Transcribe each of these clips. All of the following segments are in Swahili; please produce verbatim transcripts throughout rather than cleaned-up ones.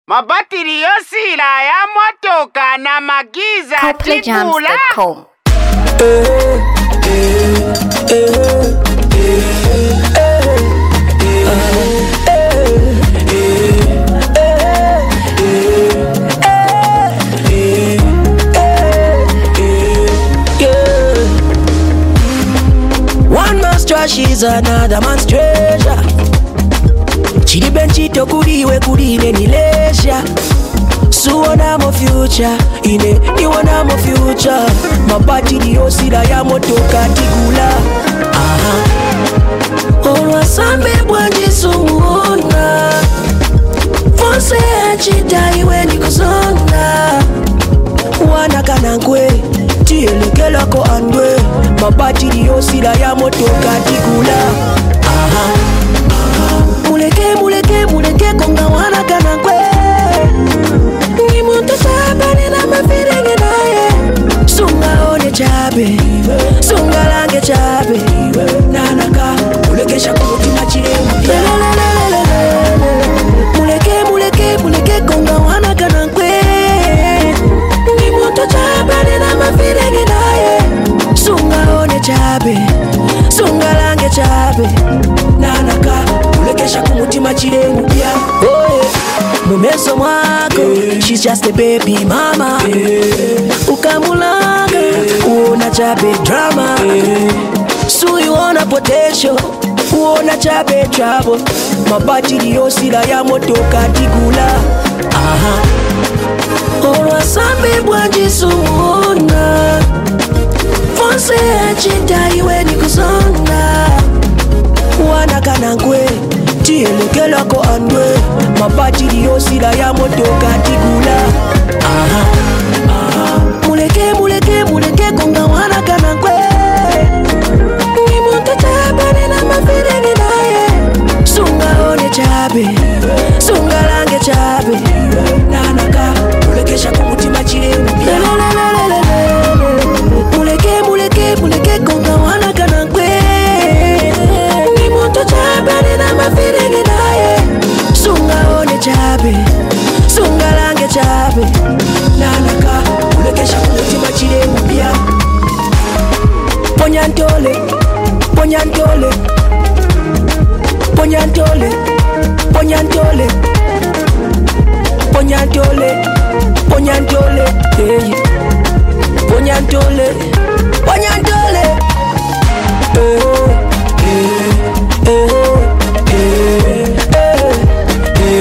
Mabatiri yosila ya motoka na magiza tikula. One man's trash is another man's treasure. Chidi benchito kudiwe kudine nilesha. Suona mo future, ine niwana mo future. Mabati diyo sida ya motoka tigula. Aha. Olwa sambe bwanji sumuona. Fonse achita iwe nikuzona. Wana kanangwe, tielekela ko andwe. Mabati diyo sida ya motoka tigula. Aha. Muleke muleke muleke konga wana kanangwe. Ni muntu sabani na mafirenge naye. Sunga one chabe, sunga lange chabe. Nanaka muleke shakuti machire mpya. Muleke muleke muleke konga wana kanangwe. Ni muntu sabani na mafirenge naye. Sunga one chabe, sunga lange chabe. Nanaka mulekesha kumutima chile mpya. Oh yeah. Mumeso mwako, yeah. She's just a baby mama, yeah. Ukamulanga, yeah. Uona chabe drama, yeah. Sui uona potential, uona chabe trouble. Mabati diyo sila ya motoka tigula. Aha. Olwa sambe bwanji sumuona. Fonse achita iwe nikuzona. Wana kanangwe, tielekela ko andwe. Mabati diyo sila ya motoka tigula. Aha, aha. Muleke muleke muleke konga wana kanangwe. Ni muntu tabane na mafirenge naye. Sunga one chabe, sunga lange chabe. Nanaka mulekesha kumutima chile mpya. Muleke muleke muleke konga wana kanangwe. Ni muntu tabane na mafirenge naye. Sunga one chabe, sunga lange chabe. Nanaka mulekesha kumutima chile mpya. Ponyantole, ponyantole, ponyantole, ponyantole, ponyantole, ponyantole, hey. Ponyantole, ponyantole, hey, hey, hey, hey, hey,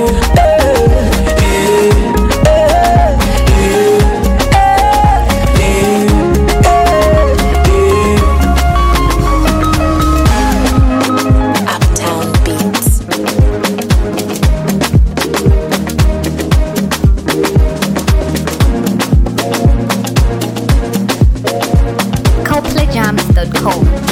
Uptown Beats. Coldplay Jams dot com